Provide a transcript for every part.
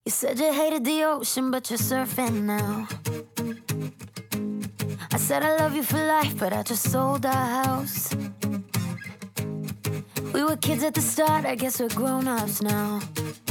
You said you hated the ocean, but you're surfing now. I said I love you for life, but I just sold our house. We were kids at the start, I guess we're grown-ups now.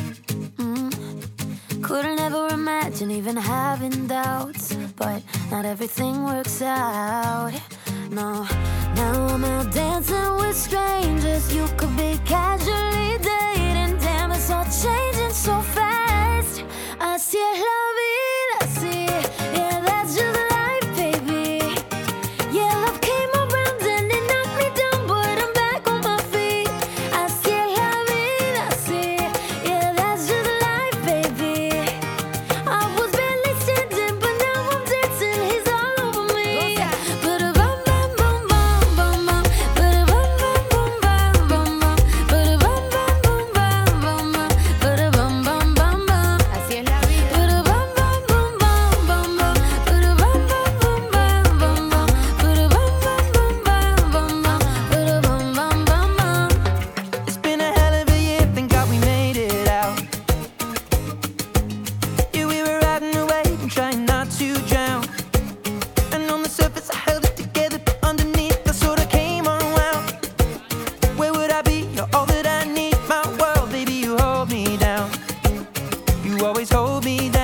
Couldn't ever imagine even having doubts, but not everything works out. No, now I'm out dancing with strangers. You could be casually dating. Damn, it's all changing so fast. Así es la vida, así. Yeah, that's just life, baby. Yeah, love came around and it knocked me down, but I'm back on my feet. Así es la vida, así. Yeah, that's just life, baby. I was barely standing, but now I'm dancing. He's all over me. Ba-da-bum, bum, bum, bum, bum, bum. Ba-da-bum, bum, bum, bum, bum, bum. Ba-da-bum, bum, bum, bum, bum, bum. Ba-da-bum, bum, bum, bum. Así es la vida. Ba-da-bum, bum, bum, bum, bum, bum. Ba-da-bum, bum, bum, bum, bum, bum. Ba-da-bum, bum, bum, bum, bum, bum. Ba-da-bum, bum, bum, bum. It's been a hell of a year, thank God we made it out. Yeah, we were riding away and trying not to drown. And on the surface I held it together, but underneath I sort of came unwound. Where would I be? You're all that I need. My world, baby, you hold me down. You always hold me down.